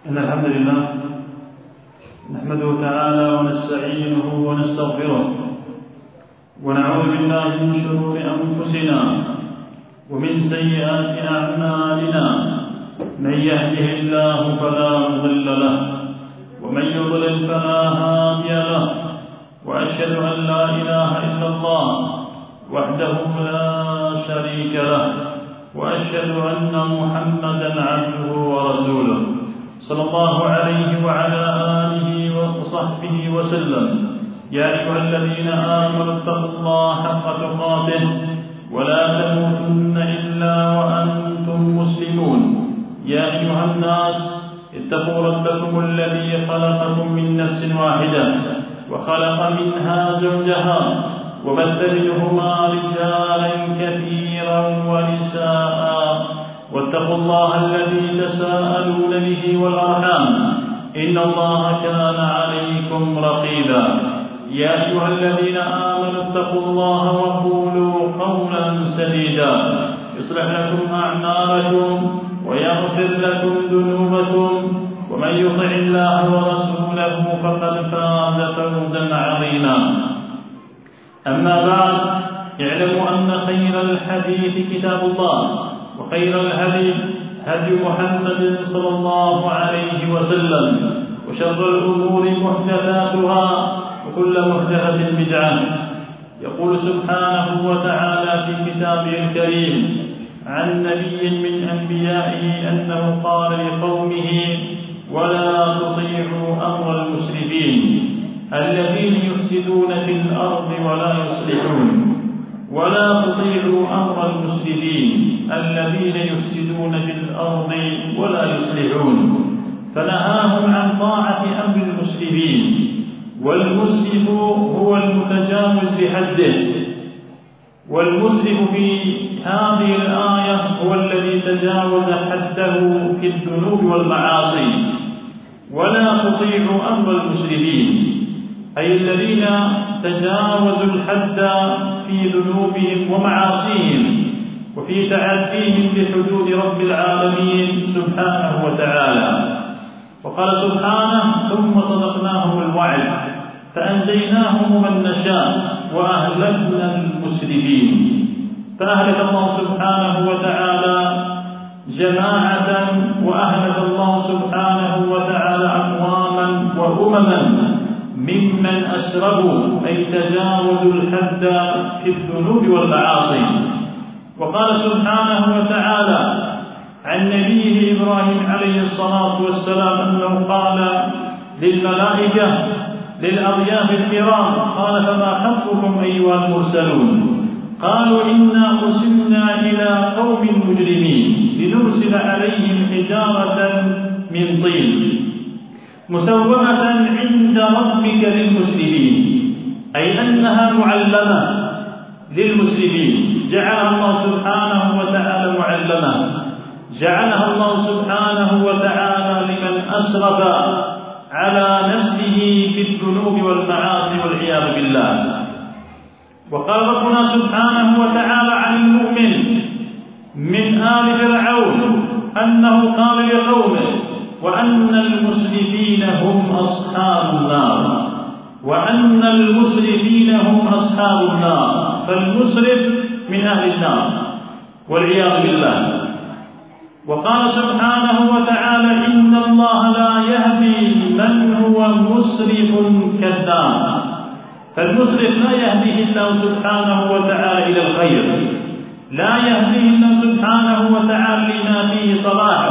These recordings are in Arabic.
إن الحمد لله نحمده تعالى ونستعينه ونستغفره ونعوذ بالله من شرور أنفسنا ومن سيئات أعمالنا. من يهده الله فلا مضل له ومن يضلل فلا هادي له، وأشهد أن لا إله إلا الله وحده لا شريك له، وأشهد أن محمدا عبده ورسوله صلى الله عليه وعلى آله وصحبه وسلم. يا أيها الذين آمنوا اتقوا الله حق تقاته ولا تموتن إلا وأنتم مسلمون. يا أيها الناس اتقوا ربكم الذي خلقكم من نفس واحدة وخلق منها زوجها وبث منهما رجالا كثيرا ونساء، واتقوا الله الذي تساءلون به والأرحام إن الله كان عليكم رقيبا. يا أيها الذين آمنوا اتقوا الله وقولوا قولا سديدا يصلح لكم أعمالكم ويغفر لكم ذنوبكم، ومن يطع الله ورسوله فقد فاز فوزا عظيما. أما بعد، اعلموا أن خير الحديث كتاب الله، وخير الهدي هدي محمد صلى الله عليه وسلم، وشر الأمور محدثاتها وكل محدثة بدعة. يقول سبحانه وتعالى في كتابه الكريم عن نبي من أنبيائه أنه قال لقومه: ولا تطيعوا أمر المسرفين الذين يفسدون في الأرض ولا يصلحون. ولا تطيعوا أمر المسرفين الذين يفسدون في الأرض ولا يصلحون، فنهاهم عن طاعة أمر المسرفين. والمسرف هو المتجاوز بحده، والمسرف في هذه الآية هو الذي تجاوز حده في الذنوب والمعاصي. ولا تطيعوا أمر المسرفين أي الذين تجاوزوا الحد في ذنوبهم ومعاصيهم وفي تعديهم بحدود رب العالمين سبحانه وتعالى. وقال سبحانه: ثم صدقناهم الوعد فأنجيناهم من نشاء وأهلكنا المسرفين. فأهلك الله سبحانه وتعالى جماعة، وأهلك الله سبحانه وتعالى أقواما وأمما ممن أسرفوا أي تجاوزوا الحد في الذنوب والمعاصي. وقال سبحانه وتعالى عن نبيه إبراهيم عليه الصلاة والسلام أنه قال للملائكة للأضياف الكرام: قال فما خطبكم أيها المرسلون؟ قالوا إنا أرسلنا إلى قوم مجرمين لنرسل عليهم حجارة من طين مسومة عند ربك للمسرفين، أي أنها معلمة للمسرفين. جعلها الله سبحانه وتعالى معلمة، جعلها الله سبحانه وتعالى لمن أسرف على نفسه في الذنوب والمعاصي والعياذ بالله. وقال ربنا سبحانه وتعالى عن المؤمن من آل فرعون أنه قال لقومه: وأن المسرفين هم أصحاب النار. وأن المسرفين هم أصحاب النار، فالمسرف من أهل النار والعياذ بالله. وقال سبحانه وتعالى: إن الله لا يهدي من هو مسرف كذاب. فالمسرف لا يهديه الله سبحانه وتعالى إلى الخير، لا يهديه الله سبحانه وتعالى لما فيه صلاحه.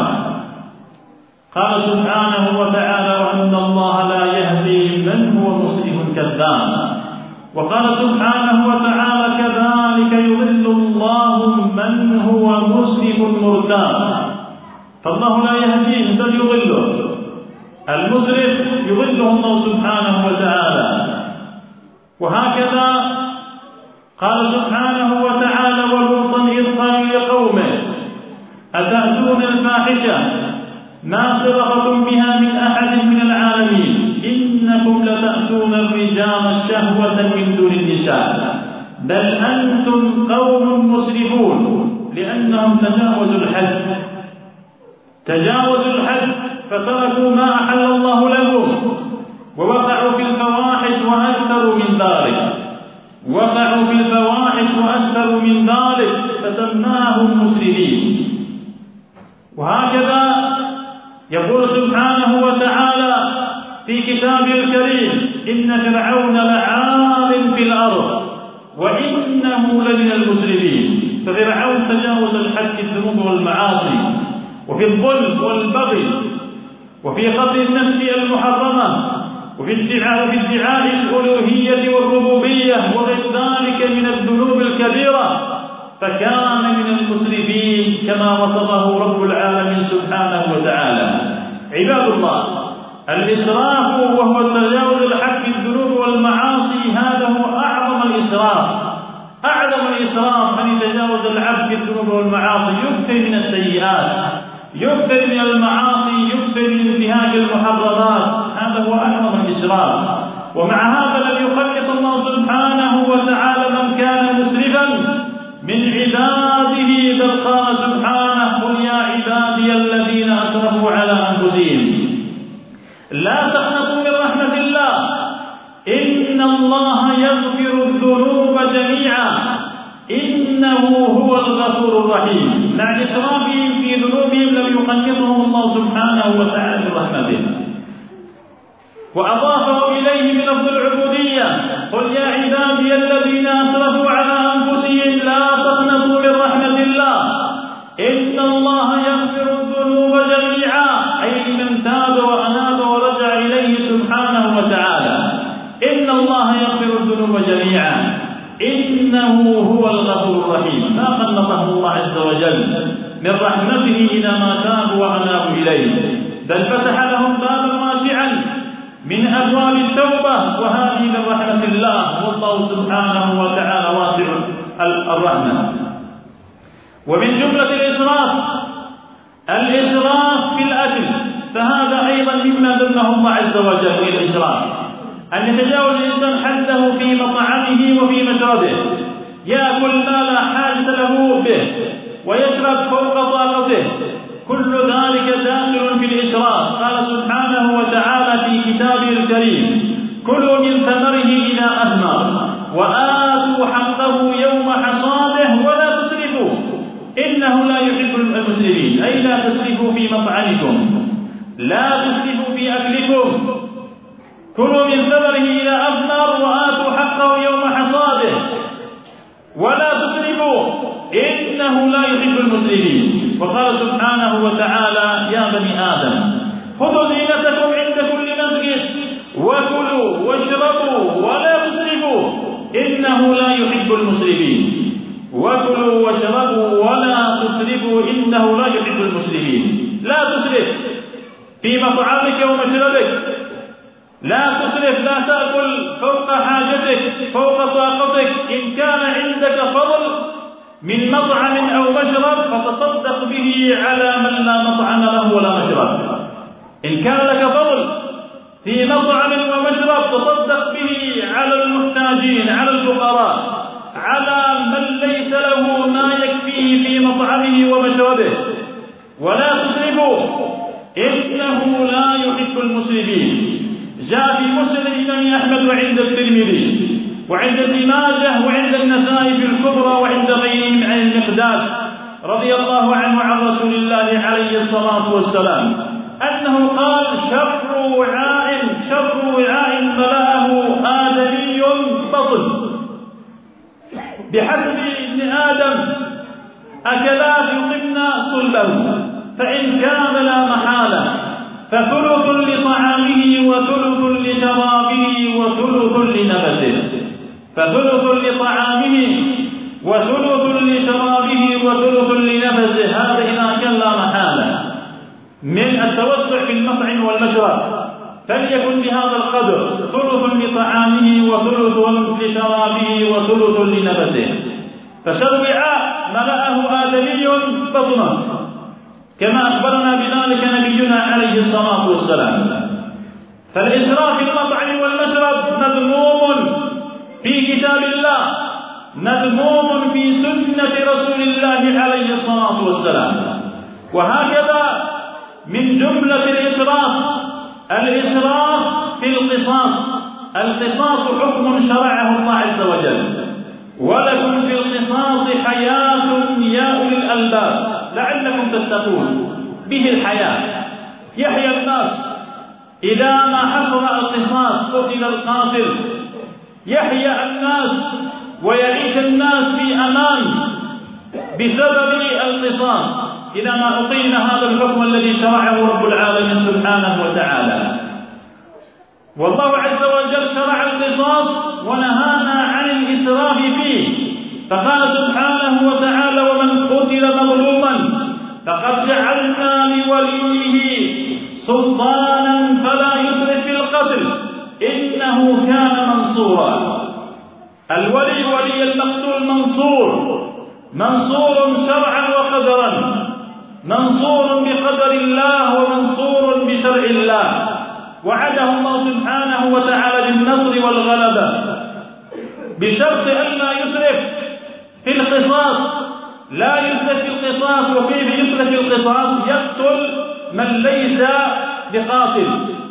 قال سبحانه وتعالى: وأن الله لا يهدي من هو مسرف كذاب. وقال سبحانه وتعالى: كذلك يضل الله من هو مسرف مرتاب. فالله لا يهديه بل يضله، المسرف يضله الله سبحانه وتعالى. وهكذا قال سبحانه وتعالى: ولوطا إذ قال لقومه: أتأتون الفاحشة ما سبقكم بها من أحد من العالمين إنكم لتأتون الرجال شهوة من دون النساء بل أنتم قوم مسرفون. لأنهم تجاوزوا الحد فتركوا ما أحل الله لهم، ووقعوا في الفواحش وأكثروا من ذلك، وقعوا في الفواحش وأكثروا من ذلك فسماهم مسرفين. وهكذا يقول سبحانه وتعالى في كتابه الكريم: إن فرعون لعال في الأرض وإنه لمن المسرفين. ففرعون تجاوز الحد في الذنوب والمعاصي، وفي الظلم والبغي، وفي قتل النفس المحرمة، وفي ادعاء الألوهية والربوبية وغير ذلك من الذنوب الكبيرة، فكان من المسرفين كما وصفه رب العالمين سبحانه وتعالى. عباد الله، الإسراف وهو تجاوز الحد في الذنوب والمعاصي هذا هو أعظم الإسراف. أعظم الإسراف أن يتجاوز العبد في الذنوب والمعاصي، يكثر من السيئات، يكثر من المعاصي، يكثر من انتهاك المحرمات، هذا هو أعظم الإسراف. ومع هذا لم يخلق الله سبحانه وتعالى من كان مسرفا من عباده، بل قال سبحانه: قل يا عبادي الذين أسرفوا على أنفسهم لا تقنطوا من رحمة الله إن الله يغفر الذنوب جميعا إنه هو الغفور الرحيم. مع إسرافهم في ذنوبهم لم يقنطهم الله سبحانه وتعالى من رحمته، وأضافه إليه من لفظ العبودية: قل يا عبادي الذين أسرفوا على أنفسهم لا تقنطوا من رحمة الله إن الله يغفر الذنوب جميعا، أي من تاب وأناب ورجع إليه سبحانه وتعالى. إن الله يغفر الذنوب جميعا إنه هو الغفور الرحيم. ما قنطه الله عز وجل من رحمته إذا ما تابوا وأنابوا إليه، بل فتح لهم بابا واسعا من أبواب التوبة، وهذه من رحمة الله، والله سبحانه وتعالى واسع الرحمة. ومن جملة الإسراف في الأكل، فهذا أيضا مما ذمه الله عز وجل في الإسراف، أن يتجاوز الإنسان حده في مطعمه وفي مشربه، يأكل ما لا حاجة له به ويشرب فوق طاقته، كل ذلك داخل في الإسراف. قال سبحانه وتعالى في كتابه الكريم: كلوا من ثمره إذا أثمر وآتوا حقه يوم حصاده ولا تسرفوا إنه لا يحب المسرفين، أي لا تسرفوا في مطعمكم، لا تسرفوا في أكلكم. كلوا من ثمره إذا أثمر وآتوا حقه يوم حصاده ولا تسرفوا إنه لا يحب المسرفين. وقال سبحانه وتعالى: يا بني آدم خذوا زينتكم عند كل مسجد وكلوا واشربوا ولا تسرفوا إنه لا يحب المسرفين. وكلوا واشربوا ولا تسرفوا إنه لا يحب المسرفين. لا تسرف في مطعمك ومشربك، لا تسرف، لا تأكل فوق حاجتك فوق طاقتك. إن كان عندك فضل من مطعم أو مشرب فتصدق به على من لا مطعم له ولا مشرب. إن كان لك فضل في مطعم ومشرب تصدق به على المحتاجين، على الفقراء، على من ليس له ما يكفيه في مطعمه ومشربه. ولا تسرفوا إنه لا يحب المسرفين. جاء في مسند الإمام أحمد وعند الترمذي وعند ابن ماجه وعند النسائي في الكبرى وعند غيرهم عن المقداد رضي الله عنه عن رسول الله عليه الصلاة والسلام أنه قال: شر وعاء ملأه آدمي بطن، بحسب ابن آدم أكلات يقمن صلبه، فإن كان لا محالة فثلث لطعامه وثلث لشرابه وثلث لنفسه. فثلث لطعامه وثلث لشرابه وثلث لنفسه، هذا إذا كان لا محالة من التوسع في المطعم والمشرب فليكن بهذا القدر: ثلث لطعامه وثلث لشرابه وثلث لنفسه. فشر وعاء ملأه آدمي بطنه، كما أخبرنا بذلك نبينا عليه الصلاة والسلام. فالإسراف في المطعم والمشرب مذموم في كتاب الله، مذموم في سنة رسول الله عليه الصلاة والسلام. وهكذا من جملة الإسراف في القصاص. القصاص حكم شرعه الله عز وجل، ولكم في القصاص حياة يا أولي الألباب لعلكم تتقون. به الحياة، يحيى الناس إذا ما حصل القصاص قتل القاتل، يحيى الناس ويعيش الناس في أمان بسبب القصاص إذا ما أقيم هذا الحكم الذي شرعه رب العالمين سبحانه وتعالى. والله عز وجل شرع القصاص ونهانا عن الإسراف فيه، فقال سبحانه وتعالى: ومن قتل مظلوما فقد جعلنا لوليه سلطانا فلا يسرف في القتل إنه كان منصورا. الولي ولي المقتول منصور شرعا وقدرا، منصور بقدر الله ومنصور بشرع الله، وعده الله سبحانه وتعالى بالنصر والغلبة بشرط أن لا يسرف في القصاص. لا يسرف في القصاص. وكيف يسرف في القصاص؟ يقتل من ليس بقاتل،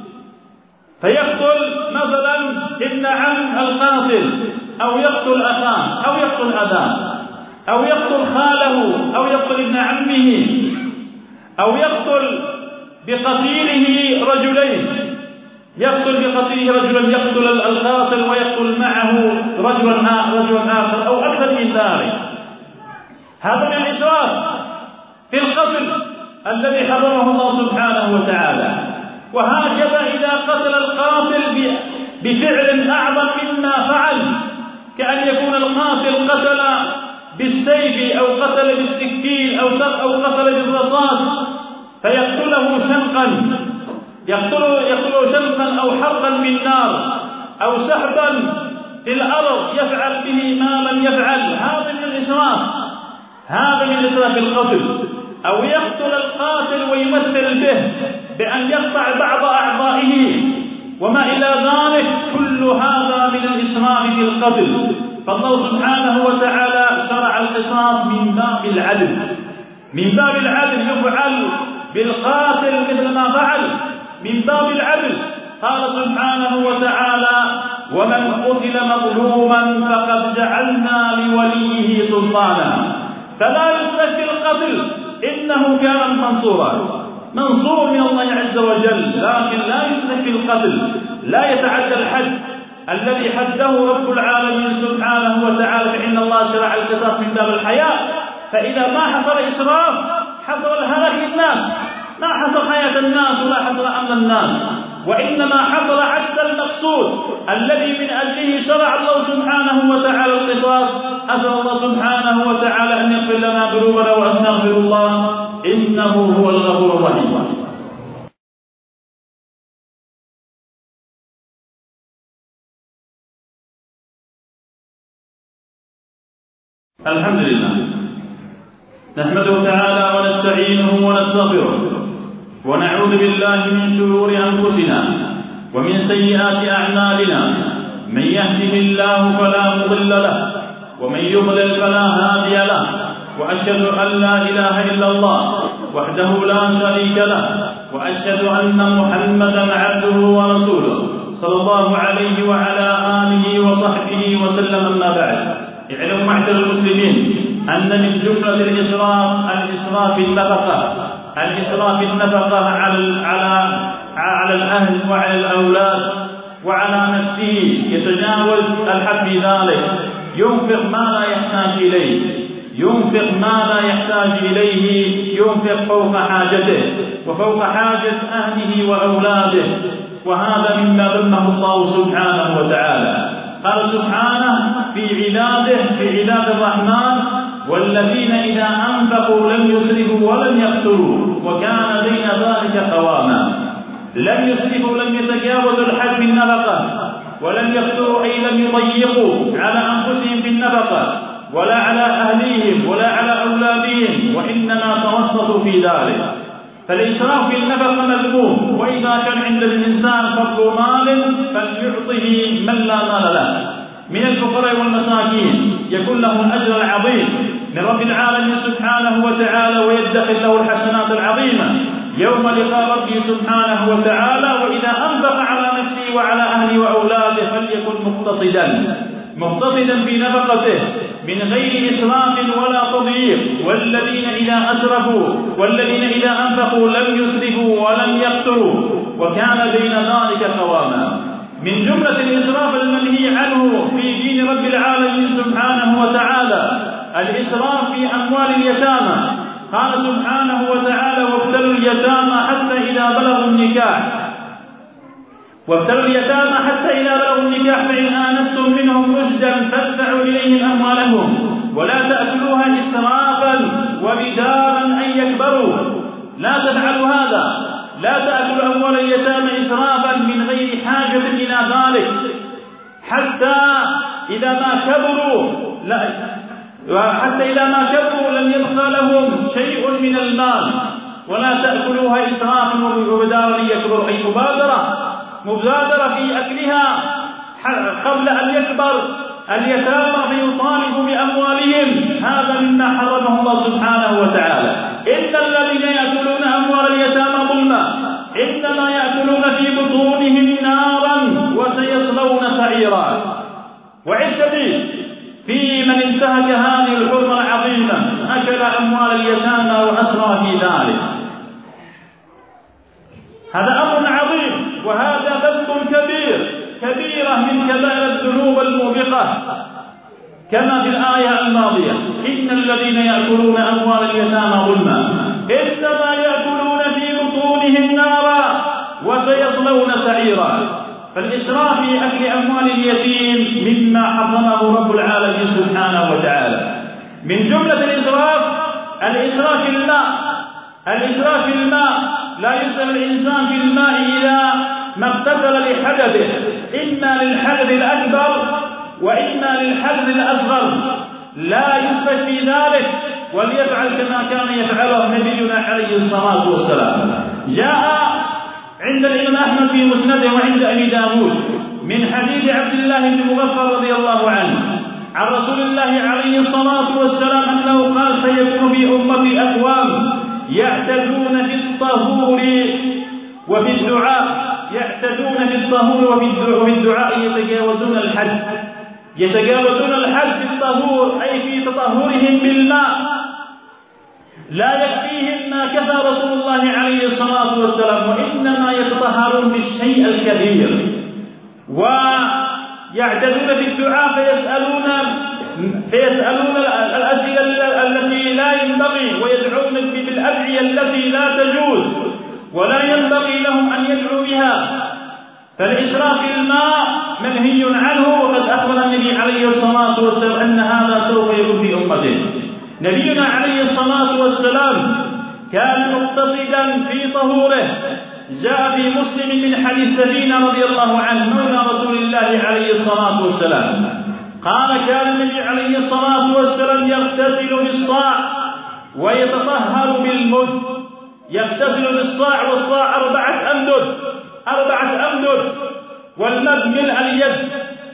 فيقتل مثلا ابن عم القاتل، أو يقتل أخاه، أو يقتل أباه، أو يقتل خاله، أو يقتل ابن عمه، أو يقتل بقتيله رجلين، يقتل القاتل ويقتل معه رجلا آخر أو أكثر من ذلك. هذا من الإسراف في القتل الذي حرمه الله سبحانه وتعالى. وهكذا إذا قتل القاتل بفعل أعظم مما فعل، كأن يكون القاتل قتل بالسيف أو قتل بالسكين أو قتل بالرصاص، فيقتله شنقا أو حرقا بالنار أو سحبا في الأرض يفعل به ما لم يفعل. هذا من الإسراف في القتل. أو يقتل القاتل ويمثل به بأن يقطع بعض أعضائه وما إلى ذلك، كل هذا من الإسراف في القتل. فالله سبحانه وتعالى شرع القصاص من باب العدل يفعل بالقاتل مثل ما فعل، من باب العدل. قال سبحانه وتعالى: ومن قتل مظلوما فقد جعلنا لوليه سلطانا فلا يسرف في القتل إنه كان منصور من الله عز وجل، لكن لا يسرف في القتل، لا يتعدى الحد الذي حده رب العالمين سبحانه وتعالى. فإن الله شرع القصاص من باب الحياة، فإذا ما حصل إسراف حصل الهلاك للناس، ما حصل حياة الناس ولا حصل أمن الناس، وإنما حصل عكس المقصود الذي من أجله شرع الله سبحانه وتعالى القصاص. أسأل الله سبحانه وتعالى أن يغفر لنا ذنوبنا وأستغفر الله إنه هو الغفور الرحيم. الحمد لله نحمده تعالى ونستعينه ونستغفره ونعوذ بالله من شرور أنفسنا ومن سيئات أعمالنا. من يهده الله فلا مضل له ومن يضلل فلا هادي له، وأشهد أن لا إله إلا الله وحده لا شريك له، وأشهد أن محمدا عبده ورسوله صلى الله عليه وعلى آله وصحبه وسلم. أما بعد، اعلموا معشر المسلمين أن من جملة الإسراف النفقة على الأهل وعلى الأولاد وعلى نفسه، يتجاوز الحد في ذلك، ينفق ما لا يحتاج إليه، ينفق فوق حاجته وفوق حاجة أهله وأولاده، وهذا مما ذمه الله سبحانه وتعالى. قال سبحانه في عباد الرحمن: والذين إذا أنفقوا لم يسرفوا ولم يقتروا وكان بين ذلك قواما. لم يسرفوا، لم يتجاوزوا الحد في النفقة، ولم يقتروا أي لم يضيقوا على أنفسهم في النفقة ولا على أهليهم ولا على أولادهم، وإنما توسطوا في ذلك. فالإسراف في النفقة مذموم، وإذا كان عند الإنسان فضل مال فليعطه من لا مال له من الفقراء والمساكين، يكون له الأجر العظيم من رب العالمين سبحانه وتعالى، ويدخل له الحسنات العظيمة. يوم لقاء ربه سبحانه وتعالى. وإذا أنفق على نفسه وعلى أهله وأولاده فليكن مقتصدا في نفقته من غير إسراف ولا تضييق. والذين إذا أسرفوا والذين إذا أنفقوا لم يسرفوا ولم يقتروا وكان بين ذلك قواما. من جملة الإسراف المنهي عنه في دين رب العالمين سبحانه وتعالى الإسراف في أموال اليتامى. قال سبحانه وتعالى: وابتلوا اليتامى حتى إذا بلغوا النكاح فإن آنستم منهم رشدا فادفعوا إليهم أموالهم ولا تأكلوها إسرافا وبدارا أن يكبروا. لا تفعلوا هذا، لا تأكلوا أموال اليتامى إسرافا من غير حاجة إلى ذلك حتى إذا ما كبروا لم يبقى لهم شيء من المال. ولا تأكلوها إسرافا وبدارا أن يكبروا، أي مبادرة في أكلها قبل أن يكبر اليتامى فيطالبوا بأموالهم. هذا مما حرمه الله سبحانه وتعالى. إن الذين يأكلون أموال اليتامى ظلما إنما يأكلون في بطونهم نارا وسيصلون سعيرا. وعشتي في من انتهك هذه الحرمة العظيمة أكل أموال اليتامى وأسرى في ذلك. هذا أمر عظيم، وهذا ذنب كبيرة من كبائر الذنوب الموبقة، كما في الآية الماضية: إن الذين يأكلون أموال اليتامى ظلما إنما يأكلون في بطونهم نارا وسيصلون سعيرا. فالإسراف في أكل أموال اليتيم مما حرمه رب العالمين سبحانه وتعالى. من جملة الإسراف في الماء. لا يسأل الإنسان في الماء إذا ما اغتسل لحدثه، إما للحدث الأكبر وإما للحدث الأصغر. لا يسرف في ذلك وليفعل كما كان يفعله نبينا عليه الصلاة والسلام. جاء عند الإمام أحمد في مسنده وعند أبي داود من حديث عبد الله بن مغفر رضي الله عنه عن رسول الله عليه الصلاة والسلام أنه قال: سيكون في أمتي أقوام يعتدون في الطهور وفي الدعاء يتجاوزون الحد في الطهور، أي في تطهرهم بالماء. لا يكفيهم ما كفى رسول الله عليه الصلاة والسلام، وإنما يتطهرون بالشيء الكبير. ويعتدون في الدعاء فيسألون الأسئلة التي لا ينبغي، ويدعون بالأدعية التي لا تجوز ولا ينبغي لهم أن يدعوا بها. فالإسراف في الماء منهي عنه، وقد أخبر النبي عليه الصلاة والسلام أن هذا سوف يكون في أمته. نبينا عليه الصلاة والسلام كان مقتصدا في طهوره. جاء في مسلم من حديث سفينة رضي الله عنه مولى رسول الله عليه الصلاة والسلام قال: كان النبي عليه الصلاة والسلام يغتسل بالصاع ويتطهر بالمد. يغتسل بالصاع، والصاع 4 أمدد، والمد ملء اليد.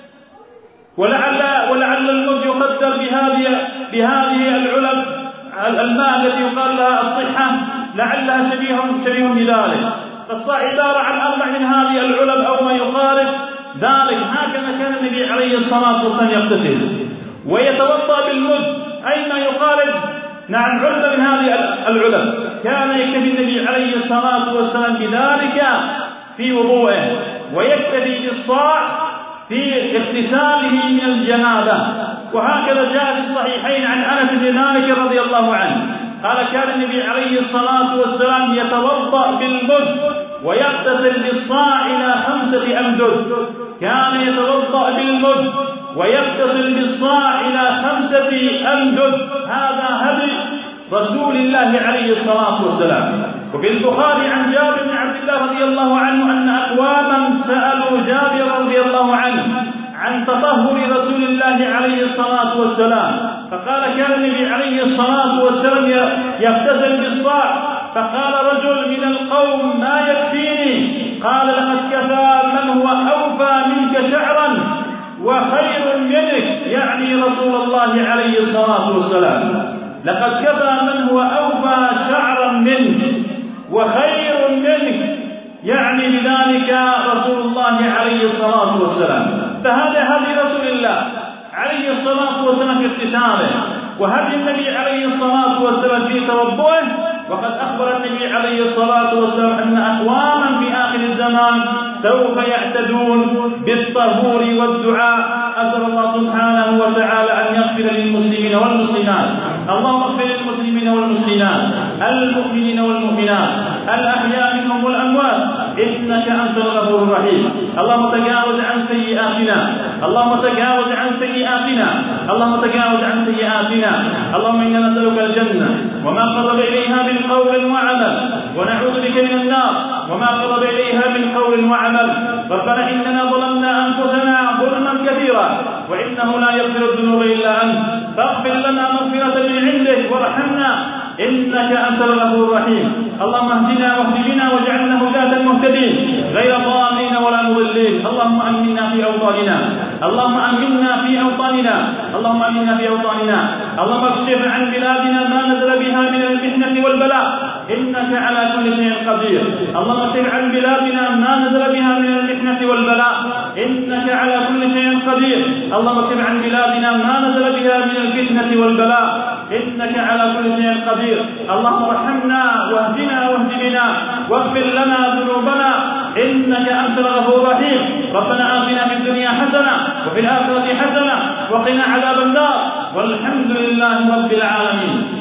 ولعل المد يقدر بهذه العلب الماء التي يقال لها الصحة، لعلها شبيه بذلك. فالصاع عبارة عن 4 من هذه العلب أو ما يقارب ذلك. هكذا كان النبي عليه الصلاة والسلام يغتسل ويتوضأ بالمد، أي ما يقارب علبة من هذه العلب. كان يكتفي النبي عليه الصلاة والسلام بذلك في وضوءه، ويكتفي بالصاع في اغتساله من الجنابة. وهكذا جاء في الصحيحين عن أنس بن مالك رضي الله عنه قال: كان النبي عليه الصلاة والسلام يتوضأ بالمد ويغتسل بالصاع إلى 5 أمداد. كان يتوضأ بالمد ويغتسل بالصاع إلى 5 أمداد. هذا هدي رسول الله عليه الصلاة والسلام. وفي البخاري عن جابر بن عبد الله رضي الله عنه أن أقواما سألوا جابر رضي الله عنه عن تطهر رسول الله عليه الصلاة والسلام، فقال: كان النبي عليه الصلاة والسلام يغتسل بالصاع. فقال رجل من القوم: ما يكفيني؟ قال: لقد كفى من هو أوفى منك شعرا وخير منك، يعني رسول الله عليه الصلاة والسلام. لقد كفى من هو أوفى شعرا منك وخير منك، يعني بذلك رسول الله عليه الصلاة والسلام. فهذا هدي رسول الله عليه الصلاة والسلام في اغتساله، وهدي النبي عليه الصلاة والسلام في توضؤه. وقد أخبر النبي عليه الصلاة والسلام أن أقواما في آخر الزمان سوف يعتدون بالطهور والدعاء. أسأل الله سبحانه وتعالى أن يغفر للمسلمين والمسلمات. اللهم اغفر للمسلمين والمسلمات، المؤمنين والمؤمنات، الأحياء منهم والأموات، إنك أنت الغفور الرحيم. اللهم تجاوز عن سيئاتنا، اللهم تجاوز عن سيئاتنا، اللهم تجاوز عن سيئاتنا. اللهم إنا نسألك الجنة وما قرب إليها من قول وعمل، ونعوذ بك من النار وما قرب إليها من قول وعمل. ربنا إننا ظلمنا أنفسنا ظلما كثيرا، وإنه لا يغفر الذنوب إلا أنت، فاغفر لنا مغفرة من عندك وارحمنا إنك أنت الغفور الرحيم. اللهم اهدنا واهد بنا واجعلنا هداة مهتدين غير ضالين ولا مضلين. اللهم آمنا في أوطاننا، اللهم آمنا في أوطاننا، اللهم آمنا في أوطاننا. اللهم اكشف عن بلادنا ما نزل بها من المحنة والبلاء، إنك على كل شيء قدير. اللهم اكشف عن بلادنا ما نزل بها من المحنة والبلاء، إنك على كل شيء قدير. اللهم اكشف عن بلادنا ما نزل بها من الفتنة والبلاء، إنك على كل شيء قدير. اللهم ارحمنا واهدنا واهد بنا واغفر لنا ذنوبنا، إنك أنت الغفور الرحيم. ربنا آتنا في الدنيا حسنة وفي الآخرة حسنة وقنا عذاب النار، والحمد لله رب العالمين.